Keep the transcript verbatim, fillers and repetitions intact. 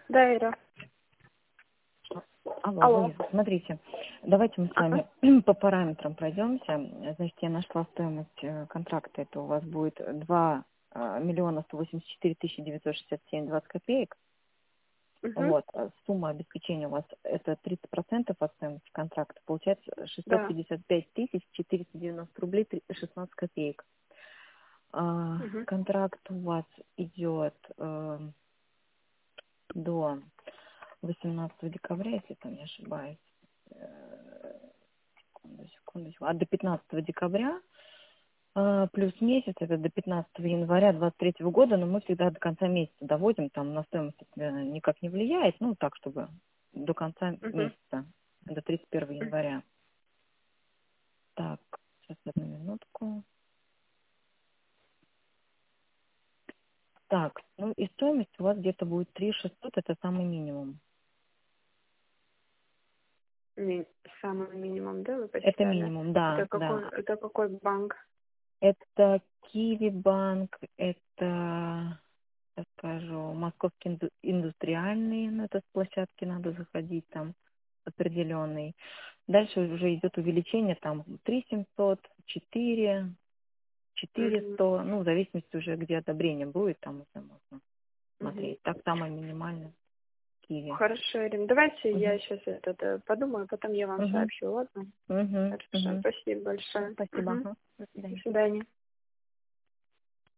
Да, Ира. Алло, Алло. Луиза, смотрите, давайте мы с Ага. вами по параметрам пройдемся. Значит, я нашла стоимость э, контракта, это у вас будет два э, миллиона сто восемьдесят четыре тысячи девятьсот шестьдесят семь двадцать копеек. Угу. Вот, а сумма обеспечения у вас это тридцать процентов от стоимости контракта, получается шестьсот Да. пятьдесят пять тысяч четыреста девяносто рублей шестнадцать копеек. А, Угу. контракт у вас идет э, до восемнадцатого декабря, если я не ошибаюсь. Э, Секунду, секунду, секунду. А до пятнадцатого декабря а, плюс месяц, это до пятнадцатого января двадцать третьего года, но мы всегда до конца месяца доводим, там на стоимость это никак не влияет, ну так, чтобы до конца Угу. месяца, до тридцать первого января. Так, сейчас одну минутку. Так, ну и стоимость у вас где-то будет три тысячи шестьсот, это самый минимум. Ми- Самый минимум, да, вы Это посчитали? минимум, да, Это какой, да. это какой банк? Это Киви банк, это, я скажу, Московский инду- индустриальный, ну это с площадки надо заходить там определенный. Дальше уже идет увеличение там три тысячи семьсот, четыре, Угу. четыреста, ну в зависимости уже где одобрение будет, там уже можно Угу. смотреть. Так самое минимальное Киви. Хорошо, Ирина. Давайте я Угу. сейчас это э, подумаю, потом я вам Угу. сообщу, ладно? Угу. Хорошо, Угу. спасибо Все, большое. спасибо. Угу. Ага. До До свидания. свидания.